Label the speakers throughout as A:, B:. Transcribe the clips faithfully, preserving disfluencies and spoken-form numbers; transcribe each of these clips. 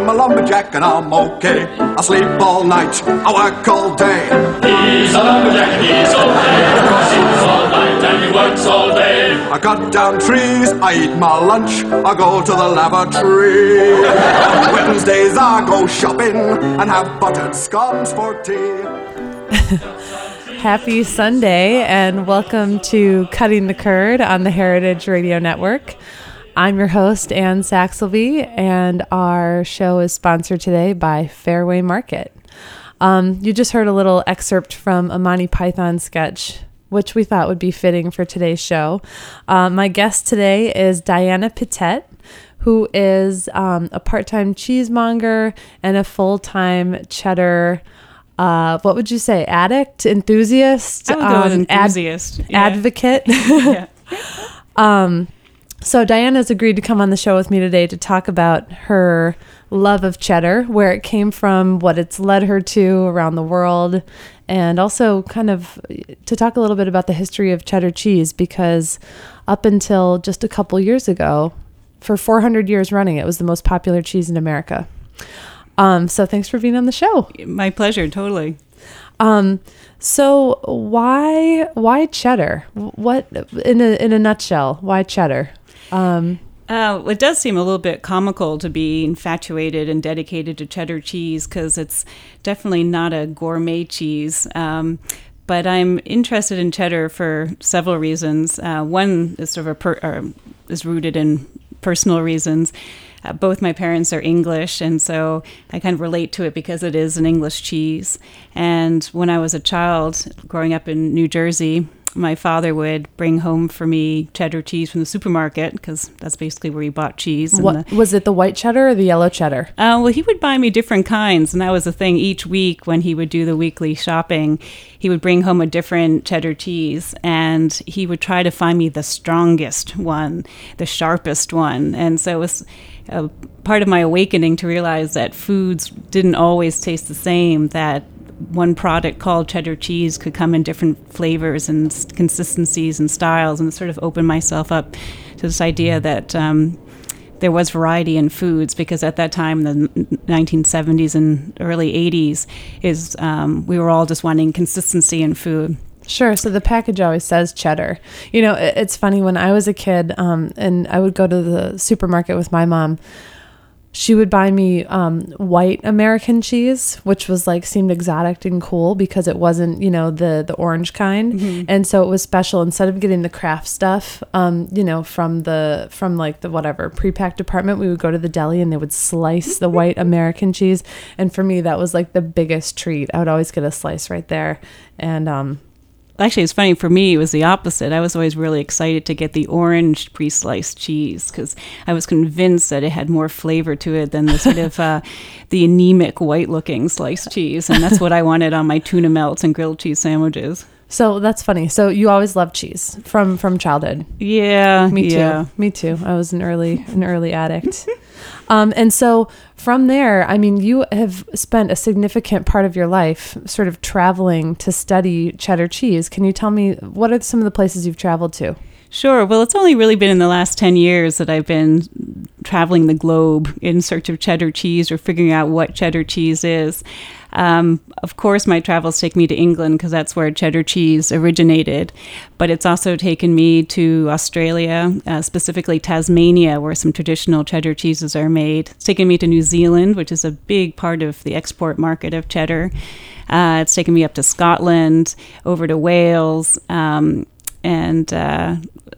A: I'm a lumberjack and I'm okay. I sleep all night, I work all day.
B: He's a lumberjack and he's okay, because he sleeps all night and he works all day.
A: I cut down trees, I eat my lunch, I go to the lavatory. Wednesdays I go shopping and have buttered scones for tea.
C: Happy Sunday and welcome to Cutting the Curd on the Heritage Radio Network. I'm your host, Ann Saxelby, and our show is sponsored today by Fairway Market. Um, you just heard a little excerpt from a Monty Python sketch, which we thought would be fitting for today's show. Uh, my guest today is Diana Pittet, who is um, a part-time cheesemonger and a full-time cheddar Uh, what would you say? Addict, enthusiast,
D: I would go with
C: um,
D: enthusiast,
C: ad-
D: yeah.
C: advocate.
D: Yeah.
C: um, so Diana's agreed to come on the show with me today to talk about her love of cheddar, where it came from, what it's led her to around the world, and also kind of to talk a little bit about the history of cheddar cheese, because up until just a couple years ago, for four hundred years running, it was the most popular cheese in America. Um, so thanks for being on the show.
D: My pleasure, totally.
C: Um, so why why cheddar? What in a in a nutshell? Why cheddar? Um,
D: uh, it does seem a little bit comical to be infatuated and dedicated to cheddar cheese because it's definitely not a gourmet cheese. Um, but I'm interested in cheddar for several reasons. Uh, one is sort of a per, or is rooted in personal reasons. Uh, both my parents are English, and so I kind of relate to it because it is an English cheese. And when I was a child, growing up in New Jersey, my father would bring home for me cheddar cheese from the supermarket, because that's basically where he bought cheese.
C: What
D: the,
C: was it, the white cheddar or the yellow cheddar?
D: Uh, well, he would buy me different kinds, and that was the thing. Each week when he would do the weekly shopping, he would bring home a different cheddar cheese, and he would try to find me the strongest one, the sharpest one. And so it was a part of my awakening to realize that foods didn't always taste the same, that one product called cheddar cheese could come in different flavors and consistencies and styles, and sort of opened myself up to this idea that um, there was variety in foods, because at that time, the nineteen seventies and early eighties, is um, we were all just wanting consistency in food.
C: Sure. So the package always says cheddar. You know, it, it's funny, when I was a kid um, and I would go to the supermarket with my mom, she would buy me um, white American cheese, which was like, seemed exotic and cool because it wasn't, you know, the, the orange kind. Mm-hmm. And so it was special. Instead of getting the craft stuff, um, you know, from the, from like the whatever pre-packed department, we would go to the deli and they would slice the white American cheese. And for me, that was like the biggest treat. I would always get a slice right there. And, um,
D: Actually, it's funny, for me, it was the opposite. I was always really excited to get the orange pre-sliced cheese because I was convinced that it had more flavor to it than the sort of uh, the anemic white-looking sliced cheese. And that's what I wanted on my tuna melts and grilled cheese sandwiches.
C: So that's funny. So you always loved cheese from, from childhood.
D: Yeah,
C: me too.
D: Yeah.
C: Me too. I was an early an early addict. Um, and so from there, I mean, you have spent a significant part of your life sort of traveling to study cheddar cheese. Can you tell me, what are some of the places you've traveled to?
D: Sure. Well, it's only really been in the last ten years that I've been traveling the globe in search of cheddar cheese or figuring out what cheddar cheese is. Um, of course, my travels take me to England because that's where cheddar cheese originated. But it's also taken me to Australia, uh, specifically Tasmania, where some traditional cheddar cheeses are made. It's taken me to New Zealand, which is a big part of the export market of cheddar. Uh, it's taken me up to Scotland, over to Wales, um, and uh,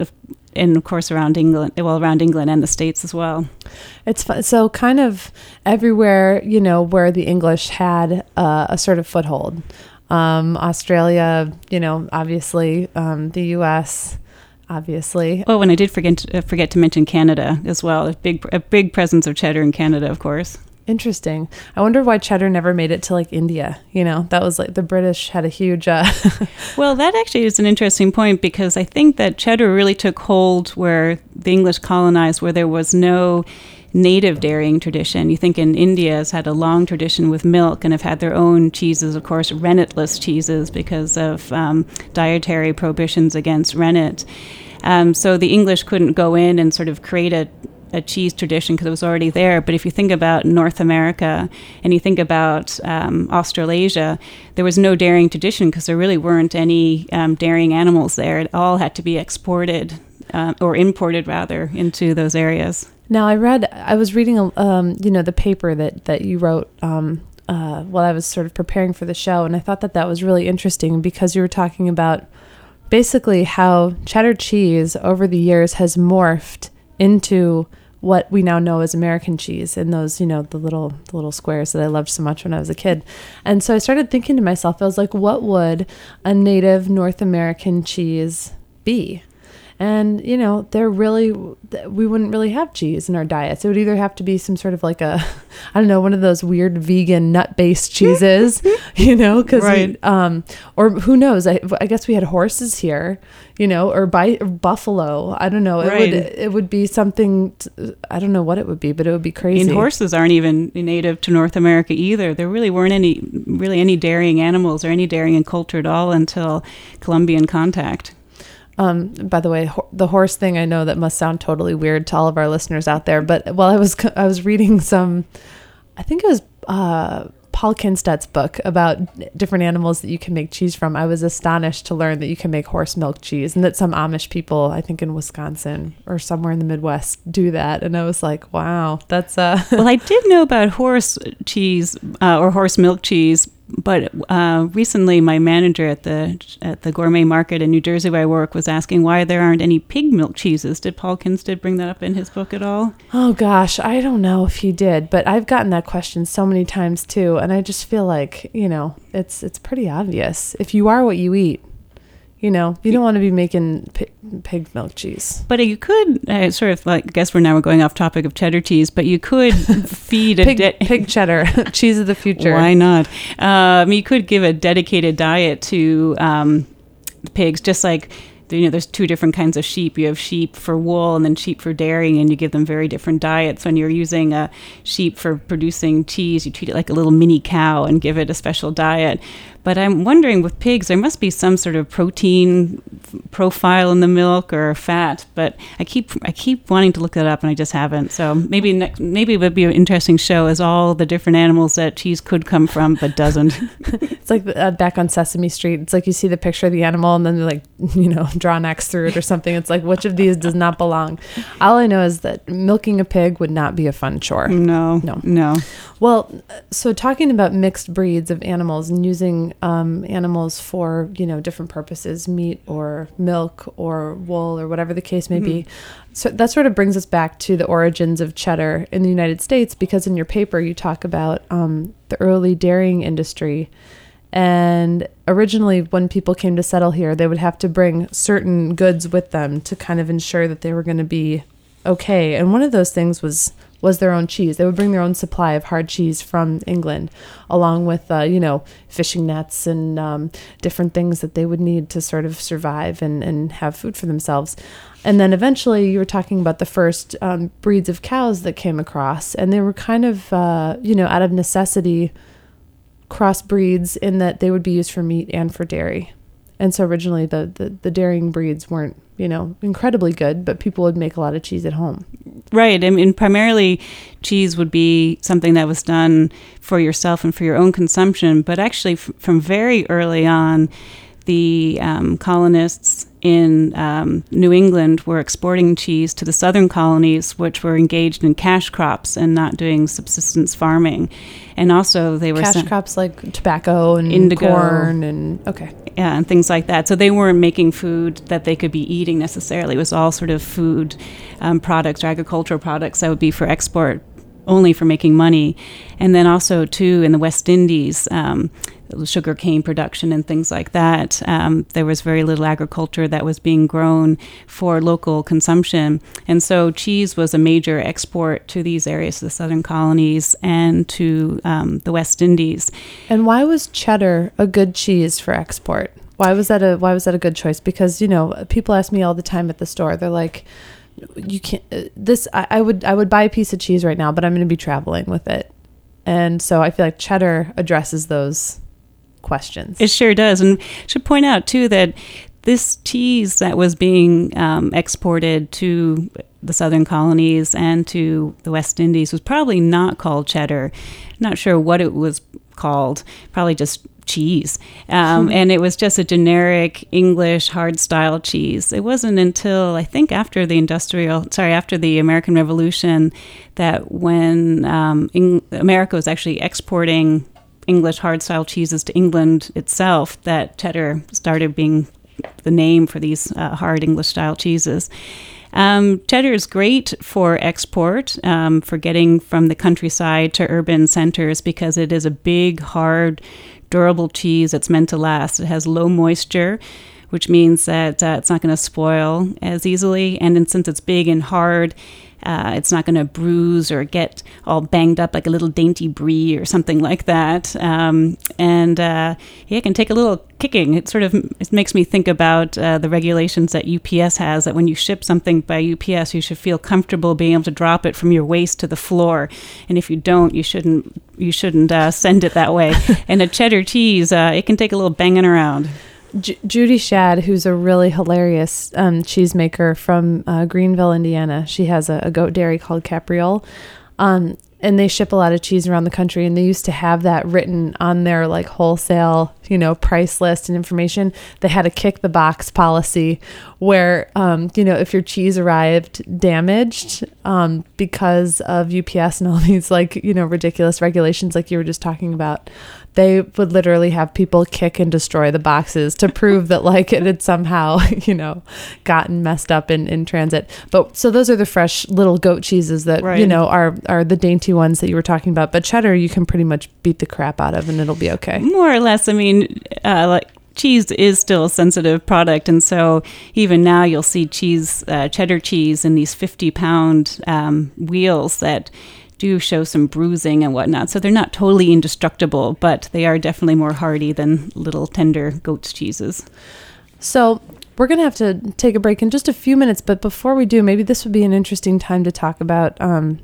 D: and of course around England, well, around England and the States as well.
C: It's fun. So kind of everywhere, you know, where the English had uh, a sort of foothold. Um, Australia, you know, obviously, um, the U S, obviously.
D: Oh, and I did forget to, uh, forget to mention Canada as well. A big, a big presence of cheddar in Canada, of course.
C: Interesting. I wonder why cheddar never made it to like India. You know, that was like the British had a huge. Uh
D: well, that actually is an interesting point because I think that cheddar really took hold where the English colonized, where there was no native dairying tradition. You think in India has had a long tradition with milk and have had their own cheeses, of course, rennetless cheeses because of um, dietary prohibitions against rennet. Um, so the English couldn't go in and sort of create a a cheese tradition because it was already there. But if you think about North America and you think about um, Australasia, there was no dairying tradition because there really weren't any um, dairying animals there. It all had to be exported uh, or imported, rather, into those areas.
C: Now, I read, I was reading, um, you know, the paper that, that you wrote um, uh, while I was sort of preparing for the show, and I thought that that was really interesting because you were talking about basically how cheddar cheese over the years has morphed into what we now know as American cheese, and those, you know, the little the little squares that I loved so much when I was a kid. And so I started thinking to myself, I was like, what would a native North American cheese be? And, you know, they're really, we wouldn't really have cheese in our diets. It would either have to be some sort of like a, I don't know, one of those weird vegan nut-based cheeses, you know, because,
D: right.
C: um, or who knows, I, I guess we had horses here, you know, or, by, or buffalo. I don't know. It
D: right.
C: would it would be something, t- I don't know what it would be, but it would be crazy.
D: And horses aren't even native to North America either. There really weren't any, really any dairying animals or any dairying culture at all until Columbian contact.
C: Um, by the way, ho- the horse thing, I know that must sound totally weird to all of our listeners out there, but while I was, I was reading some, I think it was, uh, Paul Kinstedt's book about different animals that you can make cheese from, I was astonished to learn that you can make horse milk cheese, and that some Amish people, I think in Wisconsin or somewhere in the Midwest, do that. And I was like, wow, that's uh
D: well, I did know about horse cheese uh, or horse milk cheese, but uh, recently my manager at the at the gourmet market in New Jersey where I work was asking why there aren't any pig milk cheeses. Did Paul Kinstedt bring that up in his book at all?
C: Oh gosh, I don't know if he did, but I've gotten that question so many times too, and I just feel like, you know, it's it's pretty obvious. If you are what you eat, you know, you don't want to be making pig, pig milk cheese.
D: But you could, uh, sort of like, I guess we're now we're going off topic of cheddar cheese, but you could feed a...
C: pig,
D: de-
C: pig cheddar, cheese of the future.
D: Why not? Um, you could give a dedicated diet to um, pigs, just like, you know, there's two different kinds of sheep. You have sheep for wool and then sheep for dairying, and you give them very different diets. When you're using a sheep for producing cheese, you treat it like a little mini cow and give it a special diet. But I'm wondering, with pigs, there must be some sort of protein f- profile in the milk or fat. But I keep I keep wanting to look that up, and I just haven't. So maybe ne- maybe it would be an interesting show as all the different animals that cheese could come from, but doesn't.
C: It's like uh, back on Sesame Street. It's like you see the picture of the animal, and then they like, you know, draw an X through it or something. It's like, which of these does not belong? All I know is that milking a pig would not be a fun chore.
D: No,
C: No.
D: no.
C: Well, so talking about mixed breeds of animals and using um, animals for, you know, different purposes, meat or milk or wool or whatever the case may mm-hmm. be. So that sort of brings us back to the origins of cheddar in the United States, because in your paper you talk about um, the early dairying industry. And originally, when people came to settle here, they would have to bring certain goods with them to kind of ensure that they were going to be okay. And one of those things was was their own cheese. They would bring their own supply of hard cheese from England, along with, uh, you know, fishing nets and um, different things that they would need to sort of survive and, and have food for themselves. And then eventually you were talking about the first um, breeds of cows that came across, and they were kind of, uh, you know, out of necessity crossbreeds in that they would be used for meat and for dairy. And so originally the, the, the dairying breeds weren't, you know, incredibly good, but people would make a lot of cheese at home.
D: Right. I mean, primarily cheese would be something that was done for yourself and for your own consumption. But actually, f- from very early on, the um, colonists in um, New England were exporting cheese to the southern colonies, which were engaged in cash crops and not doing subsistence farming. And also they were...
C: Cash
D: sent-
C: crops like tobacco and
D: indigo,
C: corn and... Okay.
D: Yeah, and things like that. So they weren't making food that they could be eating necessarily. It was all sort of food um, products or agricultural products that would be for export, only for making money. And then also, too, in the West Indies, um, sugar cane production and things like that, um, there was very little agriculture that was being grown for local consumption. And so cheese was a major export to these areas, the southern colonies and to um, the West Indies.
C: And why was cheddar a good cheese for export? Why was that a why was that a good choice? Because, you know, people ask me all the time at the store, they're like, you can't, uh, this, I, I would, I would buy a piece of cheese right now, but I'm going to be traveling with it. And so I feel like cheddar addresses those questions.
D: It sure does. And I should point out, too, that this cheese that was being um, exported to the southern colonies and to the West Indies was probably not called cheddar. Not sure what it was called, probably just cheese. Um, and it was just a generic English hard style cheese. It wasn't until I think after the industrial, sorry, after the American Revolution that when um, Eng- America was actually exporting English hard style cheeses to England itself that cheddar started being the name for these uh, hard English style cheeses. Um, cheddar is great for export, um, for getting from the countryside to urban centers because it is a big, hard, durable cheese that's meant to last. It has low moisture, which means that uh, it's not going to spoil as easily. And then since it's big and hard, uh, it's not going to bruise or get all banged up like a little dainty brie or something like that. Um, and uh, yeah, it can take a little kicking. It sort of it makes me think about uh, the regulations that U P S has, that when you ship something by U P S, you should feel comfortable being able to drop it from your waist to the floor. And if you don't, you shouldn't you shouldn't uh, send it that way. And a cheddar cheese, uh, it can take a little banging around.
C: J- Judy Shad, who's a really hilarious um, cheesemaker from uh, Greenville, Indiana. She has a, a goat dairy called Capriole. Um, and they ship a lot of cheese around the country, and they used to have that written on their like wholesale, you know, price list and information. They had a kick the box policy where, um, you know, if your cheese arrived damaged um, because of U P S and all these like, you know, ridiculous regulations like you were just talking about, they would literally have people kick and destroy the boxes to prove that like it had somehow, you know, gotten messed up in, in transit. But so those are the fresh little goat cheeses that,
D: right.
C: you know, are, are the dainty ones that you were talking about. But cheddar, you can pretty much beat the crap out of and it'll be okay.
D: More or less. I mean, uh, like cheese is still a sensitive product. And so even now you'll see cheese, uh, cheddar cheese in these fifty pound um, wheels that do show some bruising and whatnot. So they're not totally indestructible, but they are definitely more hardy than little tender goat's cheeses.
C: So we're going to have to take a break in just a few minutes. But before we do, maybe this would be an interesting time to talk about um,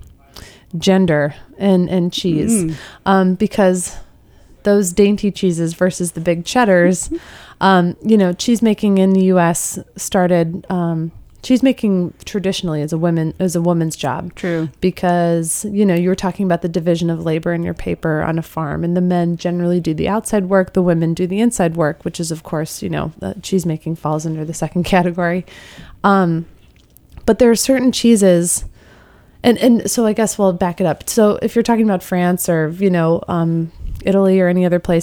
C: gender and, and cheese. Mm. Um, because those dainty cheeses versus the big cheddars, um, you know, cheese making in the U S started... Um, Cheese making traditionally is a women is a woman's job.
D: True.
C: Because, you know, you were talking about the division of labor in your paper on a farm, and the men generally do the outside work, the women do the inside work, which is, of course, you know, uh, cheese making falls under the second category. Um, but there are certain cheeses, and, and so I guess we'll back it up. So if you're talking about France or, you know, um, Italy or any other place,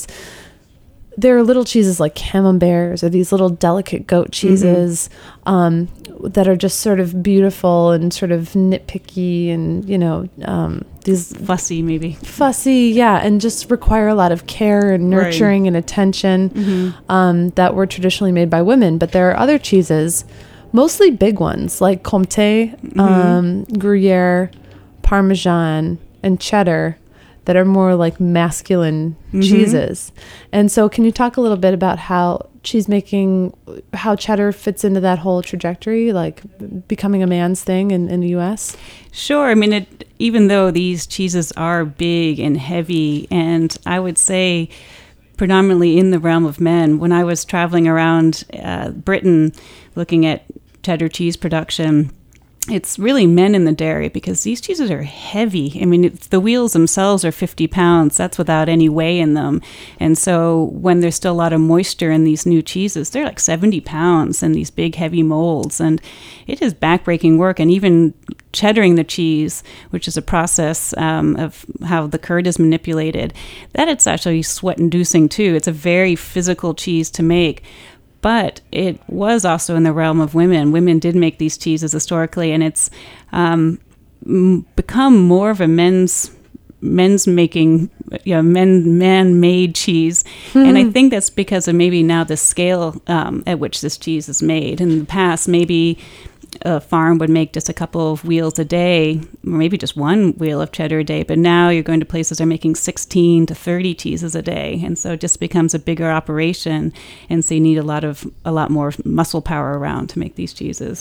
C: there are little cheeses like camemberts or these little delicate goat cheeses mm-hmm. um, that are just sort of beautiful and sort of nitpicky and, you know, um, these
D: fussy maybe.
C: Fussy, yeah, and just require a lot of care and nurturing right. and attention mm-hmm. um, that were traditionally made by women. But there are other cheeses, mostly big ones like Comte, mm-hmm. um, Gruyere, Parmesan, and cheddar, that are more like masculine mm-hmm. cheeses. And so can you talk a little bit about how cheese making, how cheddar fits into that whole trajectory, like becoming a man's thing in, in the U S?
D: Sure. I mean, it, even though these cheeses are big and heavy, and I would say predominantly in the realm of men, when I was traveling around uh, Britain looking at cheddar cheese production, it's really men in the dairy because these cheeses are heavy. I mean, it's, the wheels themselves are fifty pounds. That's without any whey in them. And so when there's still a lot of moisture in these new cheeses, they're like seventy pounds in these big, heavy molds. And it is backbreaking work. And even cheddaring the cheese, which is a process um, of how the curd is manipulated, that it's actually sweat-inducing too. It's a very physical cheese to make. But it was also in the realm of women. Women did make these cheeses historically, and it's um, m- become more of a men's men's making, you know, men man-made cheese. Mm-hmm. And I think that's because of maybe now the scale um, at which this cheese is made. In the past, maybe a farm would make just a couple of wheels a day, or maybe just one wheel of cheddar a day. But now you're going to places that are making sixteen to thirty cheeses a day. And so it just becomes a bigger operation. And so you need a lot of, a lot more muscle power around to make these cheeses.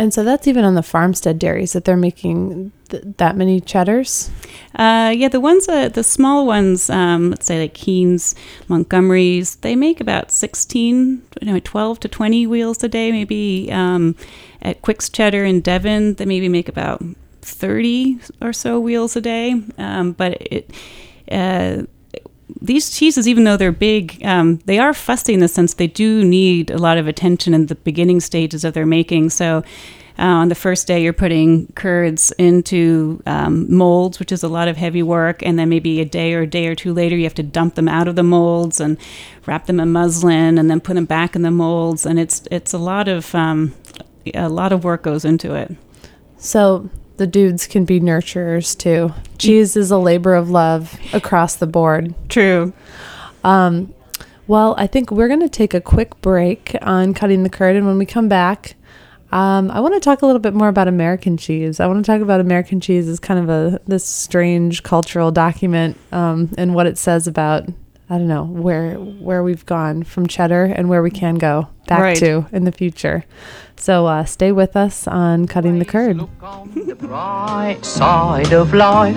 C: And so that's even on the farmstead dairies that they're making th- that many cheddars?
D: Uh, yeah, the ones, uh, the small ones, um, let's say like Keen's, Montgomery's, they make about sixteen, you know, twelve to twenty wheels a day. Maybe um, at Quick's Cheddar in Devon, they maybe make about thirty or so wheels a day. Um, but it... Uh, These cheeses, even though they're big, um, they are fussy in the sense they do need a lot of attention in the beginning stages of their making. So uh, on the first day, you're putting curds into um, molds, which is a lot of heavy work. And then maybe a day or a day or two later, you have to dump them out of the molds and wrap them in muslin and then put them back in the molds. And it's it's a lot of um, a lot of work goes into it.
C: So the dudes can be nurturers too. Cheese is a labor of love across the board.
D: True.
C: Um, well, I think we're going to take a quick break on Cutting the Curd. And when we come back, um, I want to talk a little bit more about American cheese. I want to talk about American cheese as kind of a this strange cultural document um, and what it says about, I don't know, where where we've gone from cheddar and where we can go back
D: Right.
C: to in the future. So uh, stay with us on Cutting the Curd.
E: Look on the bright side of life.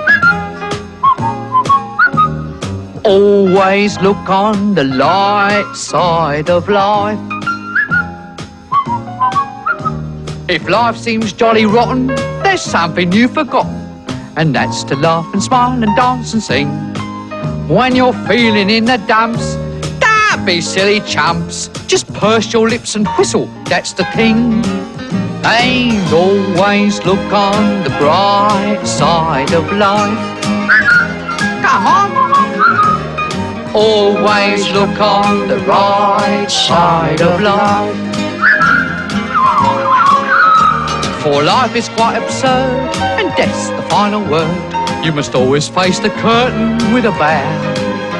E: Always look on the light side of life. If life seems jolly rotten, there's something you've forgotten, and that's to laugh and smile and dance and sing. When you're feeling in the dumps, don't be silly chumps. Just purse your lips and whistle, that's the thing. And always look on the bright side of life. Come on. Always look on the right side of life. For life is quite absurd, and death's the final word. You must always face the curtain with a bow.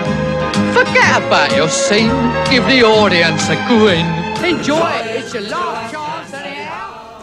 E: Forget about your scene, give the audience a grin. Enjoy it, it's your last chance anyhow.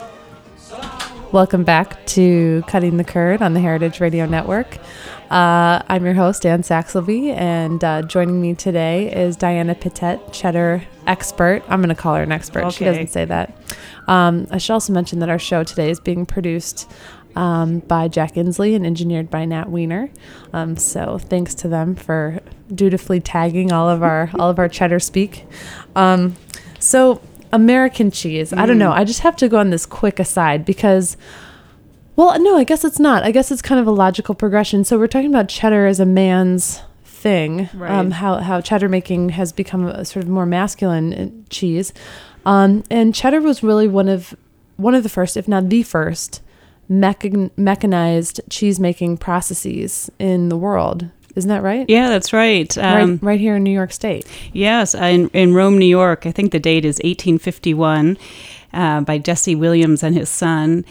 C: Welcome back to Cutting the Curd on the Heritage Radio Network. Uh, I'm your host, Ann Saxelby, and uh, joining me today is Diana Pittet, cheddar expert. I'm going to call her an expert. She
D: Okay.
C: doesn't say that. Um, I should also mention that our show today is being produced um, by Jack Inslee and engineered by Nat Weiner. Um, so thanks to them for dutifully tagging all of our all of our cheddar speak. Um, so American cheese. I don't know. I just have to go on this quick aside because. Well, no, I guess it's not. I guess it's kind of a logical progression. So we're talking about cheddar as a man's thing,
D: Right.
C: um, how how cheddar making has become a sort of more masculine cheese, um, and cheddar was really one of one of the first, if not the first, mechan- mechanized cheese making processes in the world. Isn't that right?
D: Yeah, that's right. Um,
C: right, right here in New York State.
D: Yes, in, in Rome, New York. I think the date is eighteen fifty-one, uh, by Jesse Williams and his son.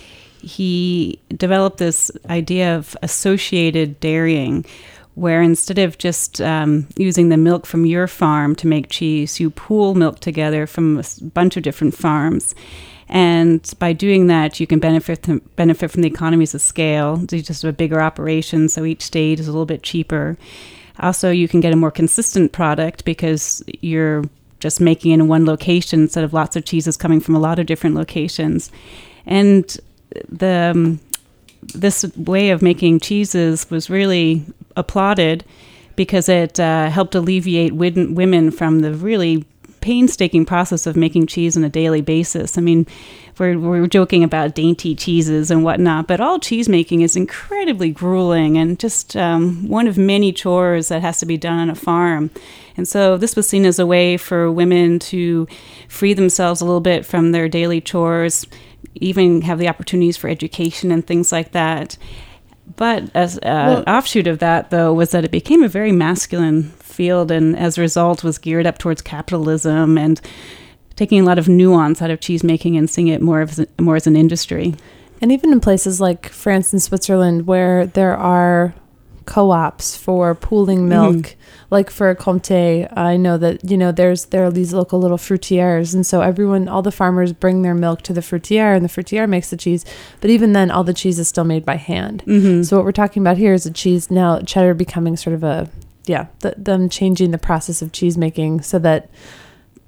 D: He developed this idea of associated dairying, where instead of just um, using the milk from your farm to make cheese, you pool milk together from a s- bunch of different farms. And by doing that, you can benefit from, benefit from the economies of scale. You just have a bigger operation, so each state is a little bit cheaper. Also, you can get a more consistent product because you're just making it in one location instead of lots of cheeses coming from a lot of different locations. And the um, this way of making cheeses was really applauded because it uh, helped alleviate wid- women from the really painstaking process of making cheese on a daily basis. I mean, we're, we're joking about dainty cheeses and whatnot, but all cheese making is incredibly grueling and just um, one of many chores that has to be done on a farm. And so this was seen as a way for women to free themselves a little bit from their daily chores, even have the opportunities for education and things like that. But as an
C: Well-
D: offshoot of that, though, was that it became a very masculine field, and as a result was geared up towards capitalism and taking a lot of nuance out of cheese making and seeing it more as a, more as an industry.
C: And even in places like France and Switzerland, where there are co-ops for pooling milk,
D: Mhm.
C: like for Comté, I know that, you know, there's there are these local little fruitières, and so everyone, all the farmers bring their milk to the fruitière, and the fruitière makes the cheese. But even then, all the cheese is still made by hand.
D: Mm-hmm.
C: So what we're talking about here is a cheese now, cheddar becoming sort of a, yeah, the, them changing the process of cheese making so that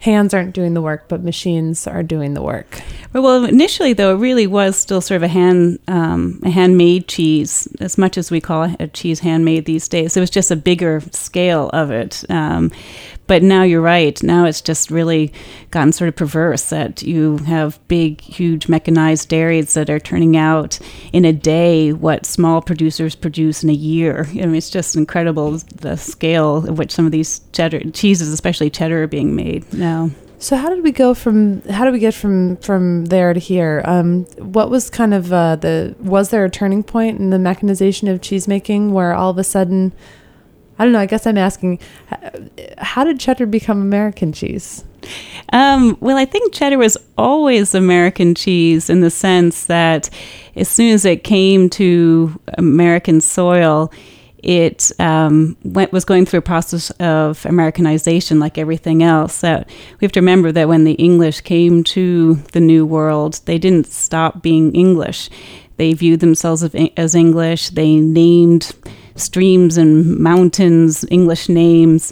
C: hands aren't doing the work, but machines are doing the work.
D: Well, initially, though, it really was still sort of a hand um, a handmade cheese, as much as we call a cheese handmade these days. It was just a bigger scale of it. Um, but now you're right. Now it's just really gotten sort of perverse that you have big, huge mechanized dairies that are turning out in a day what small producers produce in a year. I mean, it's just incredible the scale at which some of these cheddar cheeses, especially cheddar, are being made now.
C: So how did we go from how did we get from from there to here? Um, what was kind of uh, the was there a turning point in the mechanization of cheese making where all of a sudden, I don't know, I guess I'm asking, how did cheddar become American cheese?
D: Um, well, I think cheddar was always American cheese in the sense that as soon as it came to American soil, it um, went was going through a process of Americanization like everything else. That we have to remember that when the English came to the New World, they didn't stop being English. They viewed themselves as English. They named streams and mountains English names.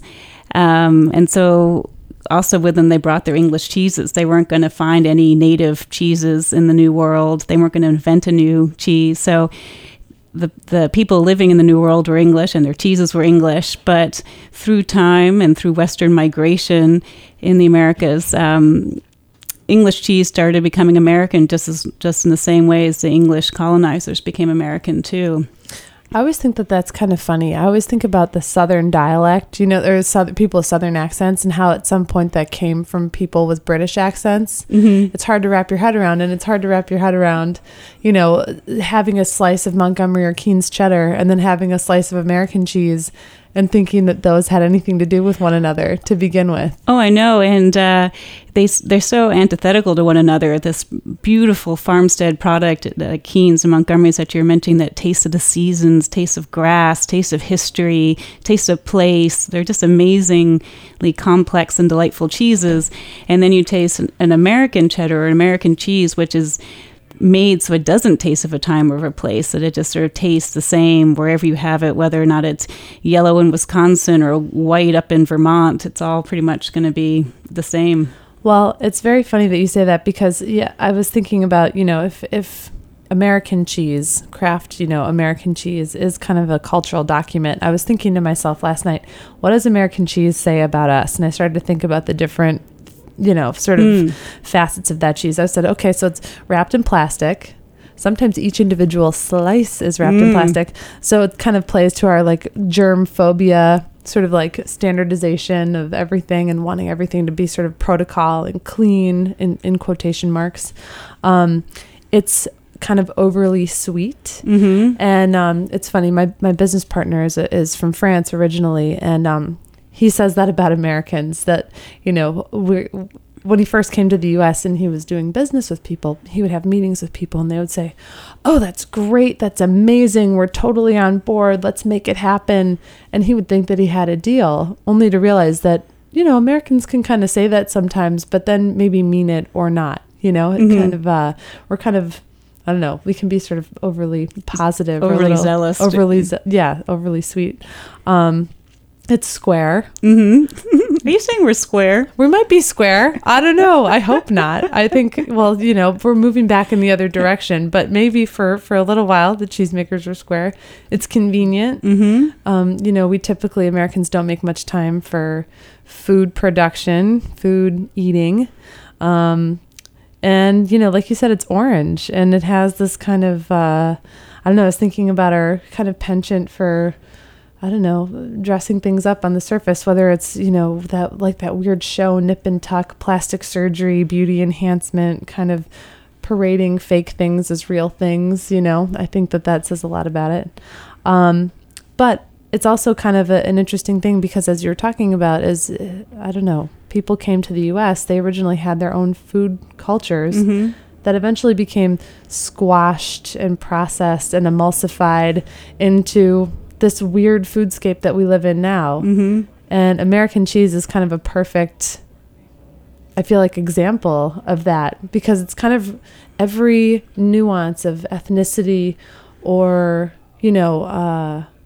D: Um, and so also with them, they brought their English cheeses. They weren't going to find any native cheeses in the New World. They weren't going to invent a new cheese. So the the people living in the New World were English and their cheeses were English, but through time and through Western migration in the Americas, um, English cheese started becoming American just as just in the same way as the English colonizers became American too.
C: I always think that that's kind of funny. I always think about the Southern dialect. You know, there's southern, people with Southern accents and how at some point that came from people with British accents. Mm-hmm. It's hard to wrap your head around, and it's hard to wrap your head around, you know, having a slice of Montgomery or Keen's cheddar and then having a slice of American cheese and thinking that those had anything to do with one another to begin with.
D: Oh, I know. And uh, they, they're so antithetical to one another. This beautiful farmstead product, uh, Keen's and Montgomery's that you're mentioning, that taste of the seasons, taste of grass, taste of history, taste of place. They're just amazingly complex and delightful cheeses. And then you taste an, an American cheddar or an American cheese, which is made so it doesn't taste of a time or of a place, that it just sort of tastes the same wherever you have it, whether or not it's yellow in Wisconsin or white up in Vermont. It's all pretty much going to be the same.
C: Well, it's very funny that you say that because, yeah, I was thinking about, you know, if if American cheese, craft, you know, American cheese is kind of a cultural document. I was thinking to myself last night, what does American cheese say about us? And I started to think about the different, you know, sort of mm. facets of that cheese. I said, okay, so it's wrapped in plastic. Sometimes each individual slice is wrapped mm. in plastic. So it kind of plays to our like germ phobia, sort of like standardization of everything and wanting everything to be sort of protocol and clean in, in quotation marks. Um, it's kind of overly sweet. Mm-hmm. And um, it's funny, my, my business partner is, is from France originally. And um, he says that about Americans, that, you know, we're, when he first came to the U S and he was doing business with people, he would have meetings with people and they would say, oh, that's great. That's amazing. We're totally on board. Let's make it happen. And he would think that he had a deal, only to realize that, you know, Americans can kind of say that sometimes, but then maybe mean it or not. You know, it mm-hmm. kind of, uh, we're kind of, I don't know, we can be sort of overly positive,
D: overly
C: or little,
D: zealous,
C: overly, ze- yeah, overly sweet. Um, It's square.
D: Mm-hmm. Are you saying we're square?
C: We might be square. I don't know. I hope not. I think, well, you know, we're moving back in the other direction, but maybe for, for a little while, the cheesemakers were square. It's convenient. Mm-hmm. Um, you know, we typically, Americans don't make much time for food production, food eating. Um, and, you know, like you said, it's orange and it has this kind of, uh, I don't know, I was thinking about our kind of penchant for, I don't know, dressing things up on the surface, whether it's, you know, that like that weird show, nip and tuck, plastic surgery, beauty enhancement, kind of parading fake things as real things, you know. I think that that says a lot about it. Um, but it's also kind of a, an interesting thing because as you're talking about is, I don't know, people came to the U S, they originally had their own food cultures mm-hmm. that eventually became squashed and processed and emulsified into this weird foodscape that we live in now. Mm-hmm. And American cheese is kind of a perfect, I feel like, example of that because it's kind of every nuance of ethnicity or, you know, uh,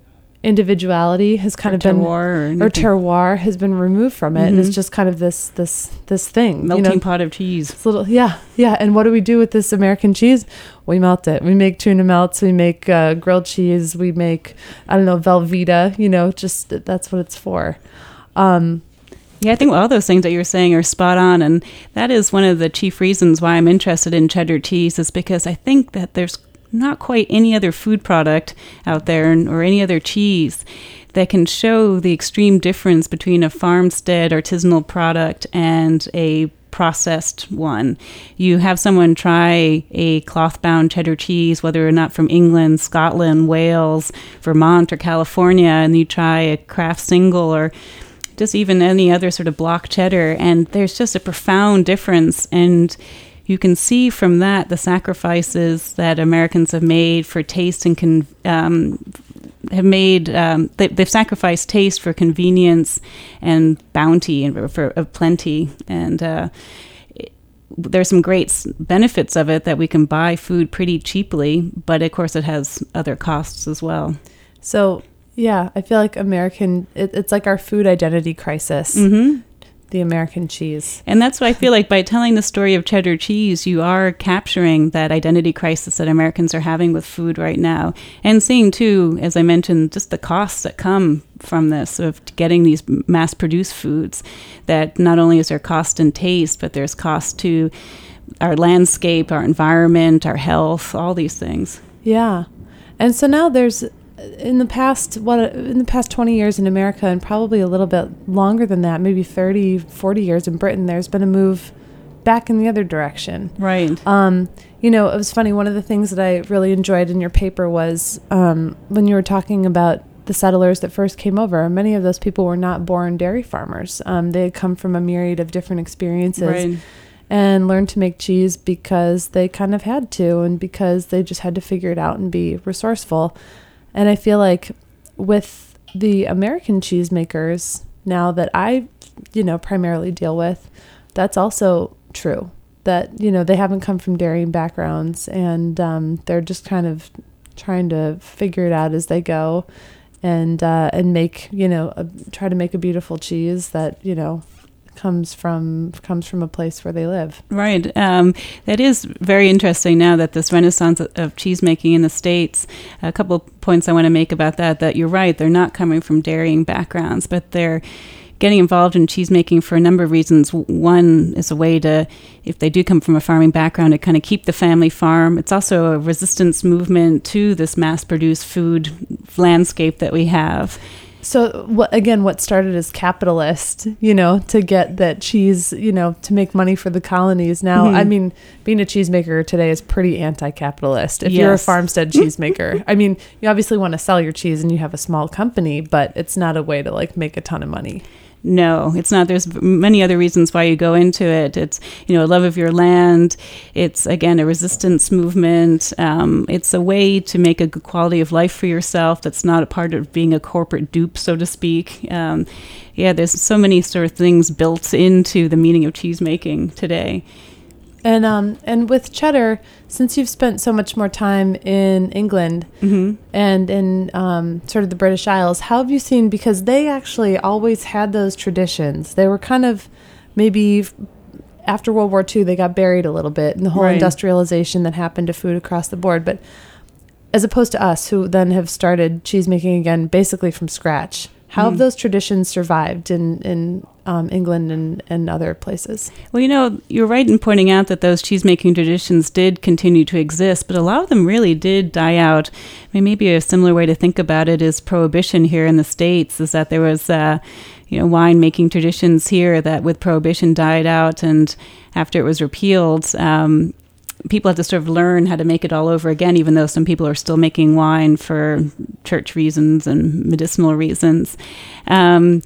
C: individuality has kind
D: Or
C: of been
D: terroir or
C: or
D: anything.
C: terroir has been removed from it, and it's just kind of this this this thing,
D: Melting
C: you know,
D: pot of cheese.
C: It's little, yeah, yeah. And what do we do with this American cheese? We melt it. We make tuna melts. We make uh, grilled cheese. We make, I don't know, Velveeta. You know, just that's what it's for. Um,
D: Yeah, I think all those things that you're saying are spot on. And that is one of the chief reasons why I'm interested in cheddar cheese, is because I think that there's not quite any other food product out there or any other cheese that can show the extreme difference between a farmstead artisanal product and a processed one. You have someone try a cloth-bound cheddar cheese, whether or not from England, Scotland, Wales, Vermont, or California, and you try a Kraft single or just even any other sort of block cheddar, and there's just a profound difference. And you can see from that the sacrifices that Americans have made for taste and con- um, have made. Um, they, they've sacrificed taste for convenience and bounty and for of plenty. And uh, it, there's some great s- benefits of it, that we can buy food pretty cheaply, but of course it has other costs as well.
C: so yeah, I feel like American. It, it's like our food identity crisis.
D: Mm-hmm.
C: The American cheese.
D: And that's what I feel like by telling the story of cheddar cheese, you are capturing that identity crisis that Americans are having with food right now. And seeing, too, as I mentioned, just the costs that come from this, of getting these mass-produced foods, that not only is there cost in taste, but there's cost to our landscape, our environment, our health, all these things.
C: Yeah, and so now there's. In the past, what in the past twenty years in America, and probably a little bit longer than that, maybe thirty, forty years in Britain, there's been a move back in the other direction.
D: Right.
C: Um, you know, it was funny. One of the things that I really enjoyed in your paper was um, when you were talking about the settlers that first came over. Many of those people were not born dairy farmers. Um, they had come from a myriad of different experiences.
D: Right.
C: And learned to make cheese because they kind of had to, and because they just had to figure it out and be resourceful. And I feel like with the American cheesemakers now that I, you know, primarily deal with, that's also true. That, you know, they haven't come from dairying backgrounds, and um, they're just kind of trying to figure it out as they go, and uh, and make, you know, a, try to make a beautiful cheese that, you know, comes from comes from a place where they live.
D: Right. Um, that is very interesting now, that this renaissance of, of cheesemaking in the States. A couple of points I want to make about that, that you're right, they're not coming from dairying backgrounds, but they're getting involved in cheesemaking for a number of reasons. One is a way to, if they do come from a farming background, to kind of keep the family farm. It's also a resistance movement to this mass-produced food landscape that we have.
C: So what, again, what started as capitalist, you know, to get that cheese, you know, to make money for the colonies. Now,
D: Mm-hmm.
C: I mean, being a cheesemaker today is pretty anti-capitalist. If you're a
D: Yes.
C: farmstead cheesemaker, I mean, you obviously want to sell your cheese and you have a small company, but it's not a way to like make a ton of money.
D: No, it's not. There's many other reasons why you go into it. It's, you know, a love of your land. It's, again, a resistance movement. Um, it's a way to make a good quality of life for yourself that's not a part of being a corporate dupe, so to speak. Um, yeah, there's so many sort of things built into the meaning of cheesemaking today.
C: And um and with cheddar, since you've spent so much more time in England
D: Mm-hmm.
C: and in um, sort of the British Isles, how have you seen, because they actually always had those traditions. They were kind of maybe f- after World War Two, they got buried a little bit in the whole
D: Right.
C: industrialization that happened to food across the board. But as opposed to us, who then have started cheesemaking again basically from scratch, how have those traditions survived in, in um, England and, and other places?
D: Well, you know, you're right in pointing out that those cheesemaking traditions did continue to exist, but a lot of them really did die out. I mean, maybe a similar way to think about it is Prohibition here in the States, is that there was, uh, you know, wine-making traditions here that with Prohibition died out, and after it was repealed, um, people had to sort of learn how to make it all over again, even though some people are still making wine for church reasons and medicinal reasons. Um,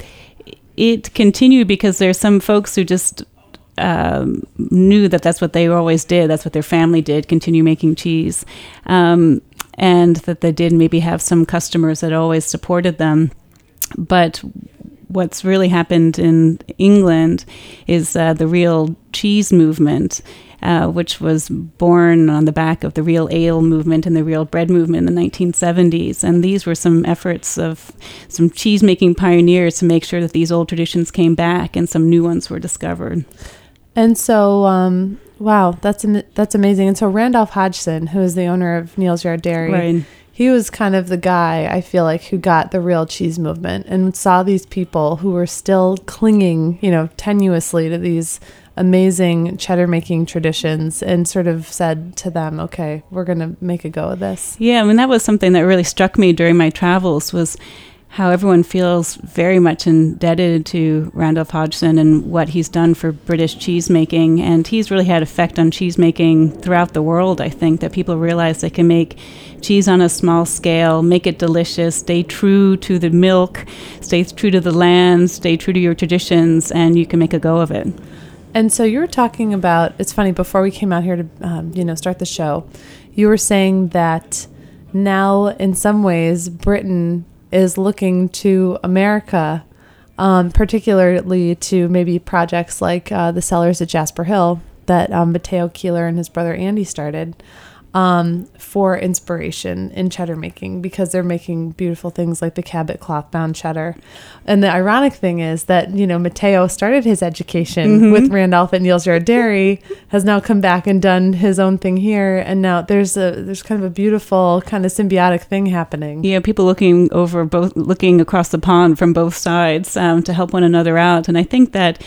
D: it continued because there's some folks who just um, knew that that's what they always did. That's what their family did, continue making cheese. Um, and that they did maybe have some customers that always supported them. But what's really happened in England is uh, the real cheese movement. uh, which was born on the back of the real ale movement and the real bread movement in the nineteen seventies. And these were some efforts of some cheese-making pioneers to make sure that these old traditions came back and some new ones were discovered.
C: And so, um, wow, that's am- that's amazing. And so Randolph Hodgson, who is the owner of Neal's Yard Dairy,
D: Right.
C: he was kind of the guy, I feel like, who got the real cheese movement and saw these people who were still clinging, you know, tenuously to these amazing cheddar making traditions and sort of said to them, okay, we're going to make a go of this.
D: Yeah, I mean, that was something that really struck me during my travels, was how everyone feels very much indebted to Randolph Hodgson and what he's done for British cheesemaking. And he's really had effect on cheesemaking throughout the world, I think, that people realize they can make cheese on a small scale, make it delicious, stay true to the milk, stay true to the land, stay true to your traditions, and you can make a go of it.
C: And so you were talking about, it's funny, before we came out here to, um, you know, start the show, you were saying that now in some ways Britain is looking to America, um, particularly to maybe projects like uh, the Cellars at Jasper Hill that um, Matteo Keeler and his brother Andy started, um, for inspiration in cheddar making, because they're making beautiful things like the Cabot cloth-bound cheddar. And the ironic thing is that, you know, Matteo started his education mm-hmm. with Randolph at Neal's Yard Dairy, has now come back and done his own thing here, and now there's a there's kind of a beautiful kind of symbiotic thing happening.
D: Yeah, people looking over both, looking across the pond from both sides um, to help one another out. And I think that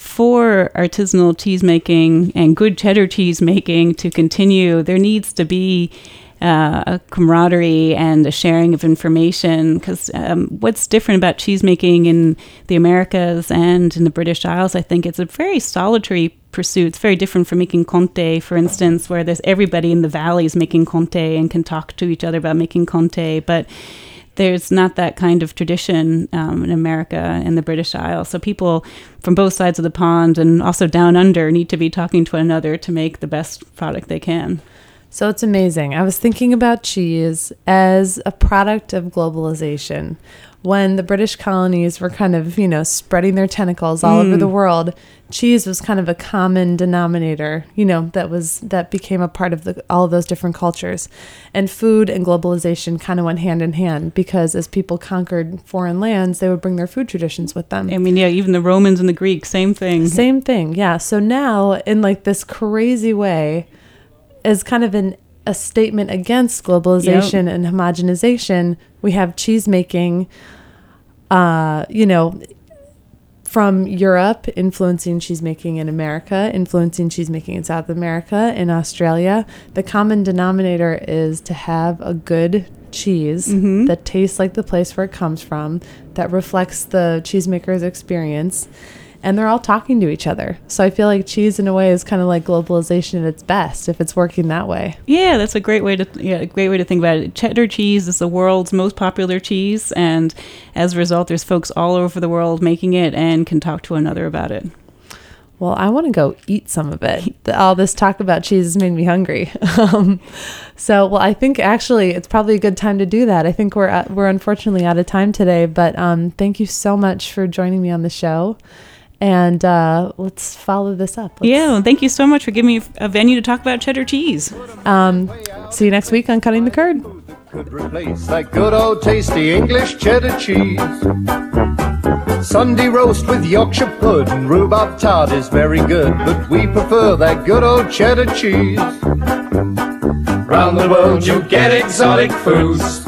D: for artisanal cheese making and good cheddar cheese making to continue, there needs to be uh, a camaraderie and a sharing of information, because um, what's different about cheese making in the Americas and in the British Isles, I think it's a very solitary pursuit. It's very different from making Comté, for instance, where there's everybody in the valleys making Comté and can talk to each other about making Comté, but there's not that kind of tradition um, in America and the British Isles. So people from both sides of the pond and also down under need to be talking to one another to make the best product they can.
C: So it's amazing. I was thinking about cheese as a product of globalization. When the British colonies were kind of, you know, spreading their tentacles all mm. over the world, cheese was kind of a common denominator, you know, that was that became a part of the, all of those different cultures. And food and globalization kind of went hand in hand, because as people conquered foreign lands, they would bring their food traditions with them.
D: I mean, yeah, even the Romans and the Greeks, same thing.
C: Same thing, yeah. So now, in like this crazy way, as kind of an a statement against globalization yep. and homogenization, we have cheese making, uh, you know, from Europe influencing cheesemaking in America, influencing cheesemaking in South America, in Australia. The common denominator is to have a good cheese mm-hmm. that tastes like the place where it comes from, that reflects the cheesemaker's experience, and they're all talking to each other. So I feel like cheese in a way is kind of like globalization at its best, if it's working that way.
D: Yeah, that's a great way to yeah, a great way to think about it. Cheddar cheese is the world's most popular cheese, and as a result, there's folks all over the world making it and can talk to one another about it.
C: Well, I want to go eat some of it. All this talk about cheese has made me hungry. um, so, well, I think actually it's probably a good time to do that. I think we're at, we're unfortunately out of time today, but um, thank you so much for joining me on the show. And uh, let's follow this up. Let's,
D: yeah, well, thank you so much for giving me a venue to talk about cheddar cheese.
C: Um, see you next week on Cutting the Curd.
F: Could replace that good old tasty English cheddar cheese. Sunday roast with Yorkshire pud and rhubarb tart is very good, but we prefer that good old cheddar cheese.
B: Round the world you get exotic foods,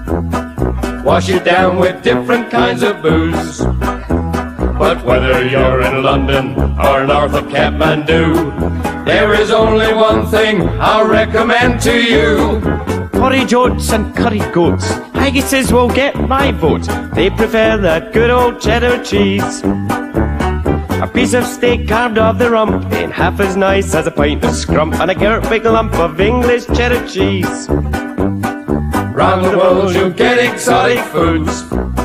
B: wash it down with different kinds of booze. But whether you're in London or north of Kathmandu, there is only one thing I'll recommend to you.
G: Porridge oats and curry goats, haggises will get my vote. They prefer that good old cheddar cheese. A piece of steak carved off the rump ain't half as nice as a pint of scrump and a great big lump of English cheddar cheese.
B: Round the world you get exotic foods,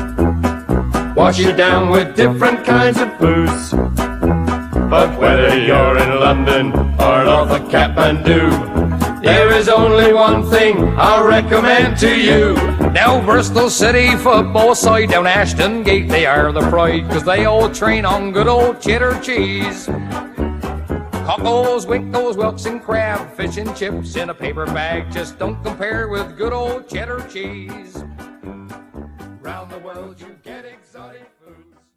B: wash it down with different kinds of booze. But whether you're in London or north of Kathmandu, there is only one thing I'll recommend to you. Now Bristol City football side down Ashton Gate, they are the pride, 'cause they all train on good old cheddar cheese. Cockles, winkles, whelks, and crab, fish and chips in a paper bag just don't compare with good old cheddar cheese. Round the world you get exotic foods.